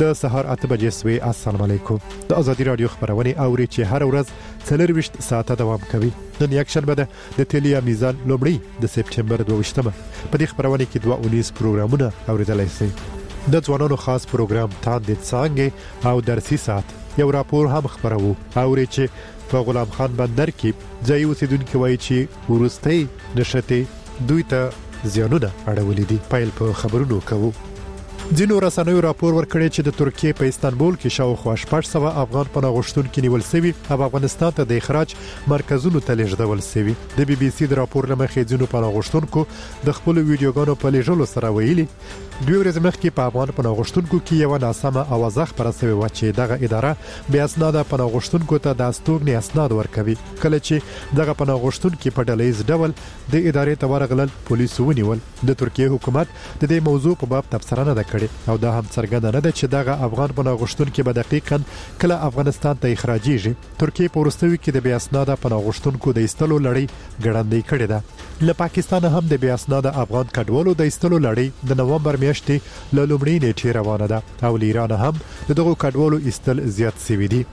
د سهار 8 بجې سوي. السلام علیکم. د ازادي رادیو خبرونه اوري چې هر ورځ 24 ساعته دوام کوي. نن یک شنبه ده د تلیا میزان لومړی د سپټمبر 22مه. په دې خبرونه کې 22 پروګرامونه اوریدلای شئ. د ځوانانو خاص پروګرام تاندید څنګه او درسي ساعت یو راپور هم خبرو اوري چې په غلام خان بندر کې ځای اوسیدونکو وایي چې ورستۍ نشته دوی ته زیانونه اړولې دي. پایل په خبرونو کوو. ځینو رسنیو راپور ورکړی چې د ترکیه په استانبول کې شاوخوا 800 افغان پناه غوښتونکي نیول شوي او افغانستان ته د اخراج مرکزونو ته لیږدول شوي. د بي بي سي د راپور لمخې ځینو پناه غوښتونکو د خپل ویډیوګانو په لیږلو سره ویلي دوی ورځ مخکې په افغان پناه غوښتونکو کې یو ناسمه اوازه خبره شوې و چې دغه اداره بیا اسناد پناه غوښتونکو ته د استوګنې اسناد ورکوي. کله چې دغه پناه غوښتونکي په ډلهیز ډول د ادارې ته ورغلل پولیسو ونیول. د ترکیه حکومت د دې موضوع په باب تبصره نه کړې او دا هم څرګنده نه ده چې دغه افغان پناه غوښتونکي به دقیقاً کله افغانستان ته اخراجيږي. ترکیه په ورستوي کې د بیا اسناد پناه غوښتونکو د ایستلو لړۍ ګړندۍ کړې ده. له پاکستان هم د بیا اسناد افغان کډوالو د ایستلو لړۍ د نومبر میاشتې له لومړۍ نیټې روانه ده او ایران هم دغه کډوالو ایستل زیات شوی دی.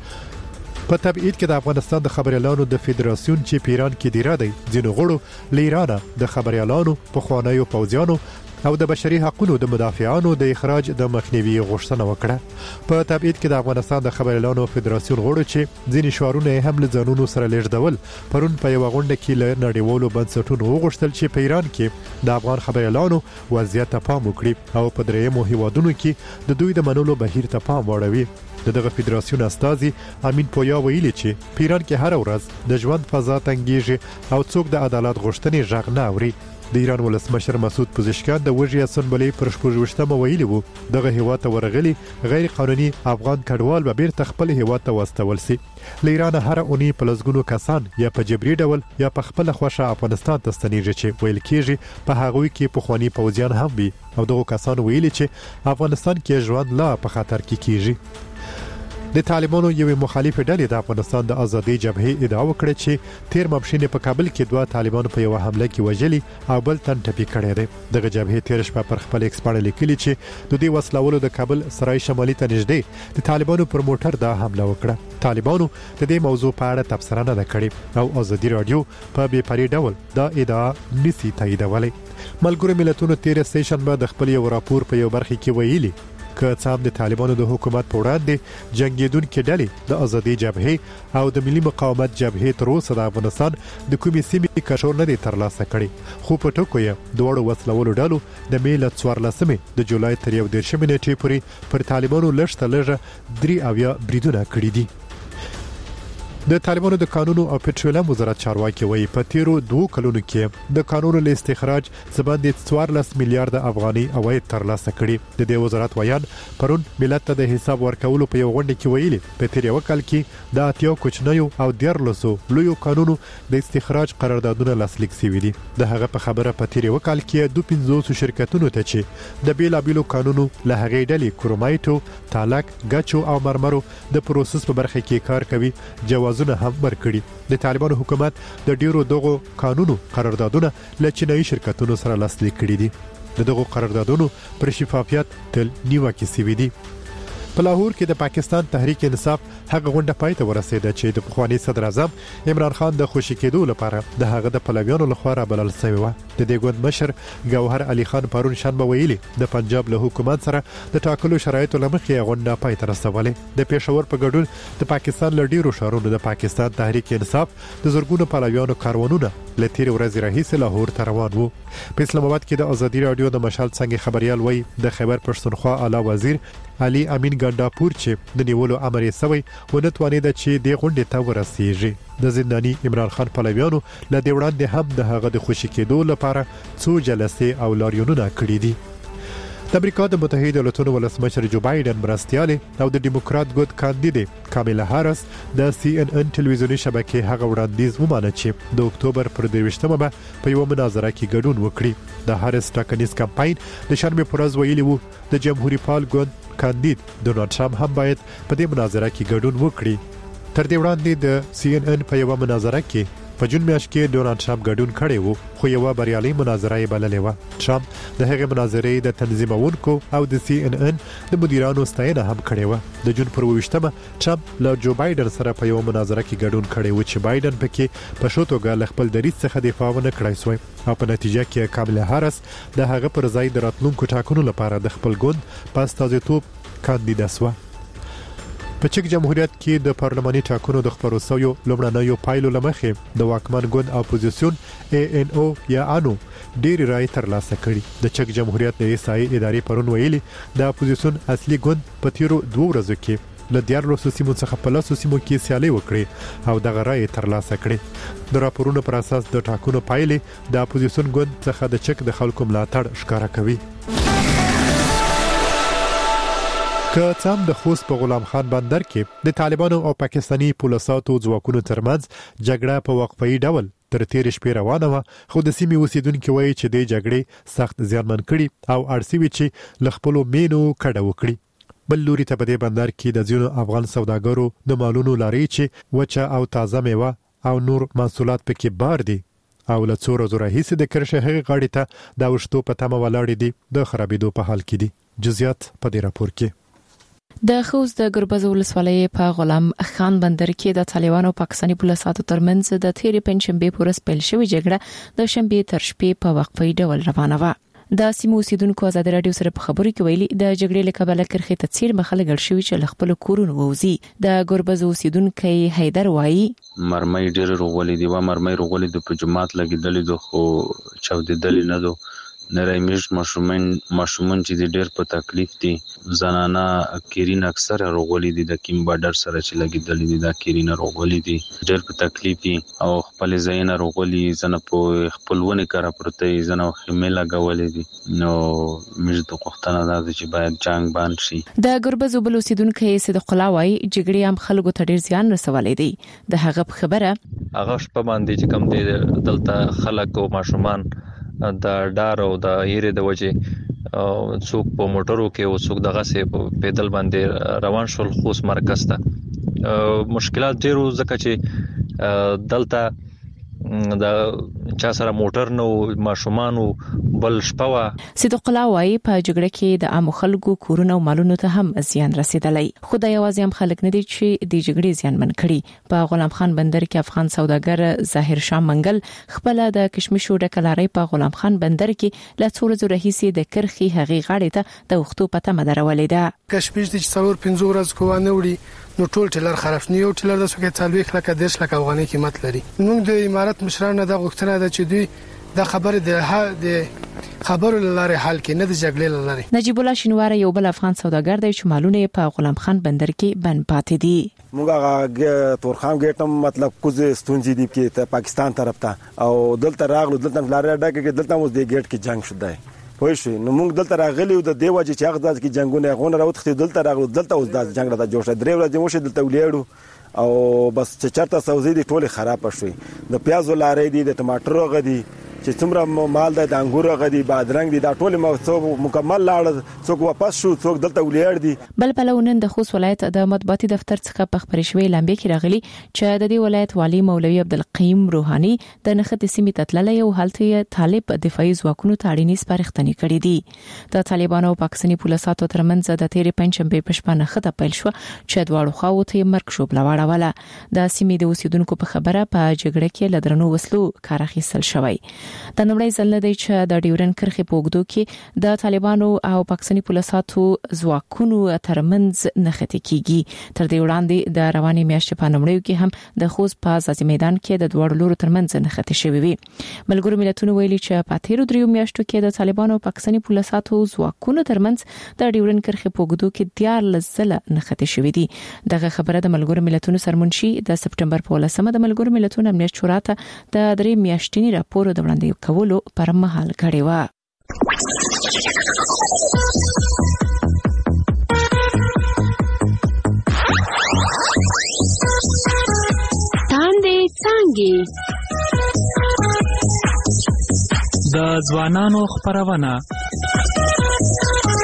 په تبعید کې د افغانستان د خبريالانو د فدراسیون چې پیران کې دی را دی ځینو غړو لیرانه د خبريالانو په خوانیو پوځیانو او د بشري حقوقو د مدافعانو د اخراج د مخنیوي غوښتنه وکړه. په تبعید کې د افغانستان د خبريالانو فدراسیون غړو چې ځینې شعارونه هم له ځانونو سره لیږدول پرون په یو غونډه کې له نړیوالو بنسټونو وغوښتل چې په ایران کې د افغان خبريالانو وضعیت ته پام وکړي او په درېیمو هیوادونو کې د دوی د منلو بهیر ته پام واړوي. دغه فدراسیون استازي امین پویا ویلي چې پیران کې هر ورځ د ژوند فضا تنګیږي او څوک د عدالت غوښتنې ژغ نه اوري. د ایران ولسمشر مسعود پزشکیان د وژې اسمبلی پر 28مه ویلي وو دغه هیواد ته ورغلي غیر قانوني افغان کډوال به بیرته خپل هیواد ته واستول شي. له ایران هر اونۍ په لسګونو کسان یا په جبري ډول یا په خپل خوښه افغانستان ته ستنیږي چې ویل کېږي په هغوی کې پخوانی پوځیان هم وي او دغه کسان ویلي چې افغانستان کې ژوند لا په خطر کې کیږي. د طالبانو یوې مخالفه ډلې د افغانستان د ازادي جبهې ادعا وکړه چې تیر مبشین په کابل کې دوه طالبان په یو حمله کې وژلي او بل تن ټپي کړی دی. دغه جبهې تیر شپه پر خپل ایکس باندې لیکلي چې د دې وسلوالو د کابل سرای شمالي ته نږدې د طالبانو پر موټر دا حمله وکړه. طالبانو د دې موضوع په اړه تبصره نه کړې او ازادي رادیو په بې پرې ډول دا ادعا نسی تاییدولې. ملګرو ملتونو تیر سیشنبه د خپل یو راپور په یو برخه کې ویلي که څام د طالبانو د حکومت په وړاندې جنگیدونکو ډلې د ازادي جبهې او د ملي مقاومت جبهې تر اوسه د افغانستان د کومې سیمې کشور نه دي ترلاسه کړي. خو په ټکو یې دوړو وسلوالو ډلو د میل 14 د جولای تر 11 نیټې پورې پر طالبانو لږ تلغه 3 بریدونه کړي دي. د طالبانو د قانون او پټرولیم وزارت چارواکي وایي په تیرو 2 کلونو کې د قانون له استخراج زباندې 14 میلیارډ افغاني عواید ترلاسه کړي. د دې وزارت ویان پرون ملت ته د حساب ورکولو په یو غونډه کې ویلي په تیر یو کال کې د اتیو کوچنیو او 14 لویو قانونو د استخراج قراردادونه لاسلیک شوي دي. د هغه په خبره په تیر یو کال کې 250 شرکتونو ته چې د بیلابیلو قانونو له هغې ډلې کرومایټو، تالک، ګچو او مرمرو د پروسس په برخه کې کار کوي جواز هم ورکړي. د طالبانو حکومت د ډیرو دغه قانونو قراردادونه له چینایي شرکتونو سره لاسلیک کړي دي. دغه قراردادونو پر شفافیت تل نیوکه شوي دي. په لاهور کې د پاکستان تحریک انصاف هغه غونډه پای ته ورسېده چې د پخوانی صدر اعظم عمران خان د خوشی کېدو لپاره د هغه د پلویانو لخوا رابلل شوی و. د دې ګوند مشر گوهر علي خان پرون شنبه ویلي د پنجاب له حکومت سره د ټاکلو شرایطو لمخې غونډه پای ته رسولې. د پېښور په ګډون د پاکستان له ډیرو شهرونو د پاکستان تحریک انصاف د زرګونو پلویانو کاروانونه له تیر ورځې راهیسې لاهور ته روان وو. په اسلام آباد کې د ازادي رادیو د مشال څنګه خبريال وای د خیبر پښتونخوا اعلی وزیر علي امین ګنداپور چې د نیولو امر یې سوی ونه توانید چې د غونډې ته ورسیږي. د زنداني عمران خان پلویانو له دې وړاندې هم د هغه د خوشی کېدو لپاره څو جلسې او لاریونونه کړي دي. د امریکا د متحده ایالاتو ولسمشر جو بایدن مرستياله او د دیموکرات ګوند کاندیدې کامیلا هارس د CNN ټلویزیونی شبکې هغه وړاندیز ومانه چې د اکتوبر پر 23مه په یو مناظره کې ګډون وکړي. د هارس ټاکنیز کمپاین د شنبه پر ورځ ویلي وو د جمهوریت پال ګوند کاندید ډونالد ټرمپ هم باید په دې مناظره کې ګډون وکړي. تر دې وړاندې د CNN په یو مناظره کې په جون میاشت کې ډونالد ټرمپ ګډون کړی وو خو یو بریالي مناظره یې بللې و. ټرمپ د هغې مناظرې د تنظیمونکو او د CNN د مدیرانو ستاینه هم کړې و. د جون پر 28مه ټرمپ له جو بایدن سره په یو مناظره کې ګډون کړی و چې بایدن پکې په شو توګه له خپل دریځ څخه دفاع ونه کړای سوی او په نتیجه کې کاملا هارس د هغه پر ځای د راتلونکو ټاکنو لپاره د خپل ګوند په استازیتوب کاندیدا سوه. په چک جمهوریت کې د پارلماني ټاکنو د خبرو سویو لومړنیو پایلو لمخې د واکمن ګوند اپوزیسیون ANO یا انو ډېر رائے ترلاسه کړي. د چک جمهوریت د ایسای ادارې پرون ویلي د اپوزیسیون اصلي ګوند په تیرو 2 ورځو کې له 14 سیمو څخه په 10 سیمو کې سیالي وکړي او دغه رائے ترلاسه کړي. د راپورونو پر اساس د ټاکنو پایلې د اپوزیسیون ګوند څخه د چک د خلکو ملاتړ ښکارا کوي. که څام د خوست په غلام خان بندر کې د طالبانو او پاکستاني پولیسو ځواکونو ترمنځ جګړه په وقفه‌ای ډول تر تیر شپې روانه و خو د سیمې اوسیدونکو وایي چې د جګړې سخت زیانمن کړي او ارسوي چې لخپلو مینو کډه وکړي. بل لوري ته په دې بندر کې د ځینو افغان سوداګرو د مالونو لاري چې وچه او تازه میوه او نور محصولات پکې بار دي او له څو ورځې راهیسې د کرشه هغه غاړې ته د وشتو په تمه ولاړې دي د خرابېدو په حال کې دي. جزئیات په دې راپور کې. د خوست د ګربز ولسوالۍ په غلام خان بندر کې د طالبانو او پاکستاني پولیسو ترمنځ د تیرې پنځشنبه پر ورځ پیل شوې جګړه د شنبه تر شپې په وقفه ډول روانه و. د سیمو اوسیدونکو آزاد رادیو سره په خبرو کې ویلي د جګړې له کبله کرخې ته څیر مخاله ګړ شوی چې خپل کورونه ووزي. د ګربز اوسیدونکو حیدر وایي مرمۍ ډېر روغولې دی و مرمۍ روغولې د په جماعت لګیدلې دو خو چاودېدلې نه دو نری میش ماشومان چې ډېر په تکلیف دي. زنانه کیرین اکثر روغولې دي د کیم بارډر سره چې لګیدلې دي د کیرین روغولې دي ډېر په تکلیف دي او خپل ځایونه روغولې زنه په خپلونه کار پرته زنه خمه لګولې دي. نو موږ د پښتنه د چې باید جنگ باندې شي. د ګربز بل اوسیدونکو صدق الله وایي جګړې هم خلکو ته ډېر زیان رسولې دي. د هغه خبره هغه شپه باندې چې کم دي دلته خلک او ماشومان د ډار او د یری د وجه څوک په موټرو کې او څوک دغه سه په پیدل باندې روان شول خوست مرکز ته. مشکلات ډیرو ځکه چې دلته د چا سره موټر نو ماشومان بل شپه صدق الله وايي په جګړه کې د عام خلکو کورونه او مالونو ته هم زیان رسیدلی. خدای یوازې هم خلک نه دي چې د جګړې زیان من کړي. په غلام خان بندر کې افغان سوداګر ظاهر شاه منګل خپل د کشمشو ډکلاري په غلام خان بندر کې له څو ورځې راهیسې د کرخي هغې غاړې ته د وختو پته مدرولې ده. کشمش د 4-5 ورځې کوانه وړي نو ټول ټلر خراب نه یو ټلر د سوګه 40 لک 10 لک افغاني قیمت لري. موږ د امارات مشرانو د غوښتنه ده چې دوی د خبره د خبرو لاره حل کې نه د جګړې لاره. نجیب الله شینوار یو بل افغان سوداګر دی چې مالونه په غلام خان بندر کې بند پاتې دي. موږ تورخم ګټم مطلب کوزه ستونزې دي کې پاکستان طرف ته او دلته راغلو دلته لاره ډکه کې دلته موږ د ګټ کې جنگ شوه. پوه شئ نو موږ دلته راغلی د دیو چې هغه ځکه کې جنگونه غون راوخته دلته راغلو دلته اوس د جنگ راته جوړ شو. درې ورځې مو شه دلته ولیړو او بس چې چرته سوزي دي ټوله خراب شوي. د پیازو لارې دي د ټماټرو غدي چې څومره مال د انګورو غدي بادرنګ دي دا ټوله مکمل لاړ څوک واپس شو څوک دلته ولیړ دي. بل بلونن د خوست ولایت د مطبوعاتي دفتر څخه په خبرې شوې لامبې کې راغلي چې د دې ولایت والی مولوي عبدالقیم روحاني د نخت سیمې تتللې او حالت طالب دفاعي ځواکونو ته اړینې سپارښتنې کړې دي. د طالبانو او پاکستاني پولیسو ترمنځ د تیرې پنځشنبه په شپه نخته پیل شو چې دواړو خواو ته مرګ شو بلواړه. د سیمې د اوسیدونکو په خبره په جګړه کې لدرنو وسلو کار اخیستل شوی. د نړۍ ځل دی چې د ډیورن کرخې په اوږدو کې د طالبانو او پاکستاني پولیسو ځواکونو ترمنځ نښتې کیږي. تر دې وړاندې د رواني میاشتې په نومړیو کې هم د خوست په ځاځي میدان کې د دوړو لورو ترمنځ نښتې شوې وي. ملګرو ملتونو ویلي چې په تیرو 3 میاشتو کې د طالبانو او پاکستاني پولیسو ځواکونو ترمنځ د ډیورن کرخې په اوږدو کې 14 ځله نښتې شوې دي. دغه خبره د ملګرو ملتونو سرمنشي د سپټمبر په 10مه د ملګرو ملتونو امنیت شورا ته د 3 میاشتنی راپور د وړاندې کولو پر مهال کړی و. تاندې څنګه د ځوانانو خبرونه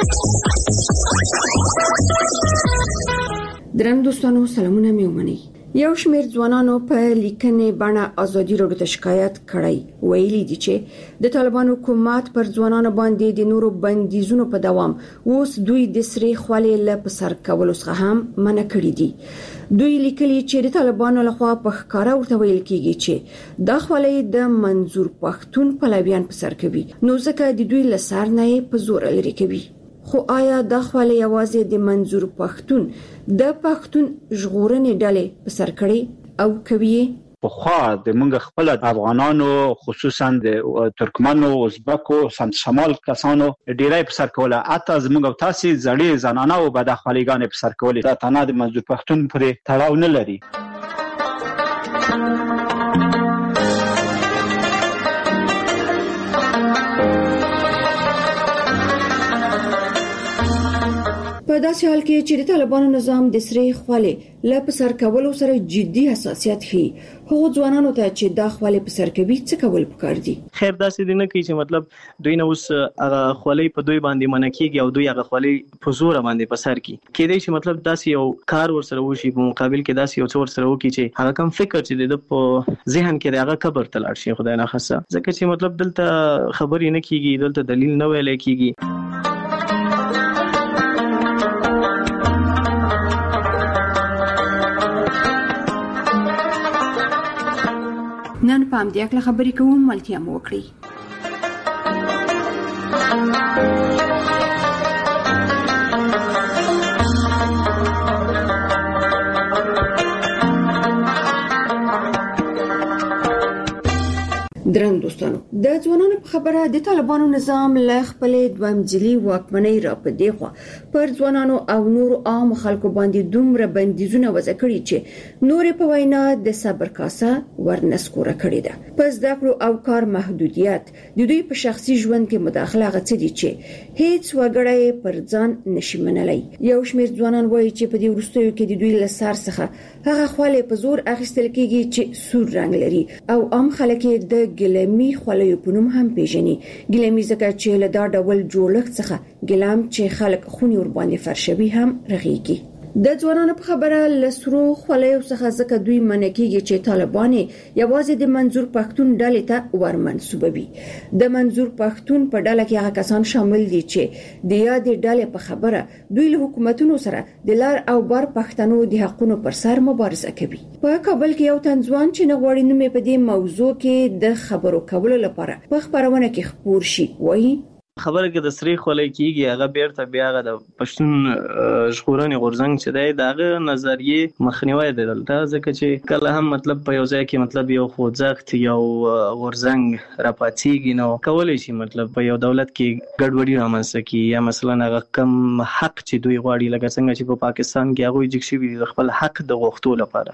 درنو دوستانو سلامونه مې ومنئ. یو شمېر ځوانانو په لیکنې باندې ازادي راډیو ته شکایت کړی ویلي دي چې د طالبانو حکومت پر ځوانانو باندې د نورو بندیزونو په دوام اوس دوی د سرې خولې له پسر کولو څخه هم منع کړی دي. دوی لیکلي چې د طالبانو لخوا په ښکارا ورته ویل کیږي چې دا خولې د منظور پښتون پلویان پسر کوي نو ځکه د دوی لسر نه په زور لري کوي. خو آیا دا خولې یوازې د منظور پښتون د پښتون ژغورنې ډلې په سر کړي او کوي؟ په خوا د موږ خپل افغانانو خصوصا د ترکمنو ازبکو سمت شمال کسانو ډیرای په سر کوله اته زموږ تاسو زړې زنانه او بد اخلاقیګان په سر کولې دا تنه د منظور پښتون پرې تړاو نه لري. په داسې حال کې چې د طالبانو نظام د سرې خولې له پسر کولو سره جدي حساسیت ښيي هغو ځوانانو ته چې دا خولې پسر کوي څه کول پکار دي؟ خیر داسې دي نه کوي چې مطلب دوی نه اوس هغه خولې په دوی باندې منع کیږي او دوی هغه خولې په زور باندې پسر کی کېدای شي مطلب داسې یو کار ورسره وشي په مقابل کې داسې یو څه ورسره وکړي چې هغه کم فکر چې د په ذهن کې هغه قبر ته لاړ شي خدای نه خاصه ځکه چې مطلب دلته خبرې نه کیږي دلته دلیل نه ویل کیږي. نن په همدې اړه خبرې کوم ملتیا مو وکړي. درن دوستانو د ځوانانو په خبره د طالبانو نظام له خپلې دوامجلي واکمنۍ را په دیخوا پر ځوانانو او نور عام خلکو باندې دومره بندیزونه وضع کړي چې نور په وینا د صبر کاسه ورنسکوره کړي ده. پس د کړو او کار محدودیت د دوی په شخصي ژوند کې مداخله غڅ دي چې هیڅ وګړی پر ځان نشي منلای. یو شمېر ځوانان وایي چې په دې وروستیو کې د دوی له سر څخه هغه خولې په زور اخیستل کیږي چې سور رنګ لري او عام خلک د ګلمي خولې په نوم هم پیژني. ګلمي ځکه چې له دا ډول جوړښت څخه ګلام چې خلک خوني ور باندې فرشوي هم رغيږي. د ځوانانو په خبره لسرو خولې څخه ځکه دوی منع کیږي چې طالبان یوازې د منظور پښتون ډلې ته ورمنسوبوي. د منظور پښتون په ډله کې هغه کسان شامل دي چې د یادې ډلې په خبره دوی له حکومتونو سره د لار او بار پښتنو د حقونو پر سر مبارزه کوي. په کابل کې یو تنځوان چې نغوړی نومې په دې موضوع کې د خبرو کولو لپاره په خبرونه کې خبر شي وایي خبره کې د سری خولې کیږي هغه بیرته بیا هغه د پښتون ژغورنې غورځنګ چې دی دغه نظریه مخنیوي دی دلته ځکه چې کله هم مطلب په یو ځای کې مطلب یو خوځښت یو غورځنګ راپاتېږي نو کولای شي مطلب په یو دولت کې ګډوډي رامنځته کی یا مثلا هغه کم حق چې دوی غواړي لکه څنګه چې په پاکستان کې هغه جګ شوی د خپل حق د غوښتلو لپاره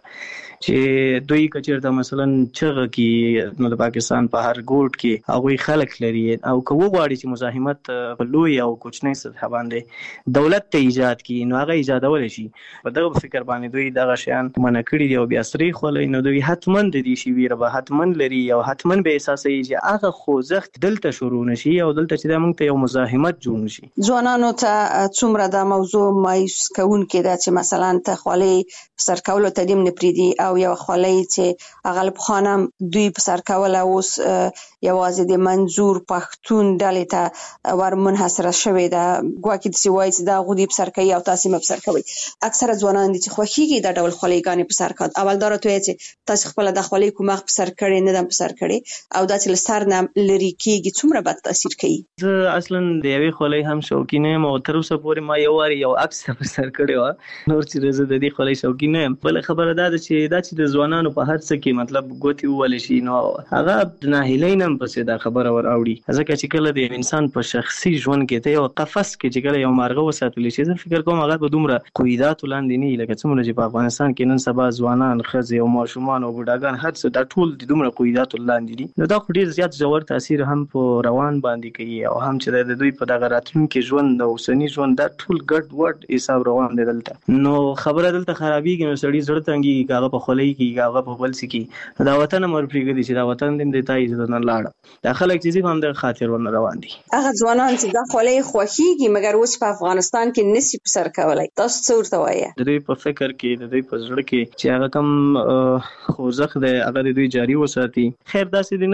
چې دوی کچیرته مثلا چغه کې نو د پاکستان په هر ګوټ کې هغه خلک لري او کوو غواړي چې مزاحمت په لوی او کوچنی سطح باندې دولت ته ایجاد کی نو هغه ایجادول شي په دغه فکر باندې دوی دغه شیان منع کړی دی او بیا سری خولې نو دوی حتمن د دې شی ویره به حتمن لري او حتمن به احساسي چې هغه خوځښت دلته شروع نشي او دلته چې موږ ته یو مزاحمت جوړ نشي. ځوانانو ته څومره د موضوع مایوس کوونکې ده چې مثلا ته خولې سر کولو تدیم نه پریدي او یو خولې چې اغلب خانم دوی په سر کوله اوس یوازې د منظور پښتون ډلې ته ورمنحصره شوې ده ګواکې د سوای چې دا غودي په سر کوي او تاسو په سر کوي. اکثره ځوانان دي چې خوښيږي دا ډول خولېګانې په سر کړه اول دار ته چې تاسو خپل د خولې کومه په سر کړي نه د په سر کړي او دا چې لسر نه لري کېږي څومره بد تاثیر کوي. زه اصلا د یوې خولې هم شوقین یم او تر اوسه پورې ما یو عکس په سر کړی و نور چې زه د دې خولې شوقین یم. بل خبره ده چې د ځوانانو په هر څه کې مطلب ګوتی وول شي نو هغه نه هیلینم پسې دا خبره ور اوړي ځکه چې کله د انسان په شخصي ژوند کې ته یو قفس کې چې کله یو مارغه وساتل شي زه فکر کوم هغه به دومره قیودات لاندې نه لکه څومره چې په افغانستان کې نن سبا ځوانان ښځې او ماشومان او بوډاګان هر څه د ټول د دومره قیودات لاندې دي نو دا خو ډیر زیات ژور تاثیر هم په روان باندې کوي او هم چې د دوی په دغه راتلونکي ژوند او اوسنی ژوند دا ټول ګډ وډ حساب روان دی دلته نو خبره دلته خرابېږي نو سړی زړه تنګي هغه په خولي کې هغه په بل سکی دا وطن مر پریږدي چې دا وطن دې د تای عزت نه لاړ دا خلک چې هم د خاطر ونه روان دي هغه ځوانان چې دا خولي خوخيږي مګر اوس په افغانستان کې نسی په سر کولای تاسو څه ورته وایي د دوی په فکر کې د دوی په زړه کې چې هغه کم خوځښت دی هغه د دوی جاری وساتي خیر داسې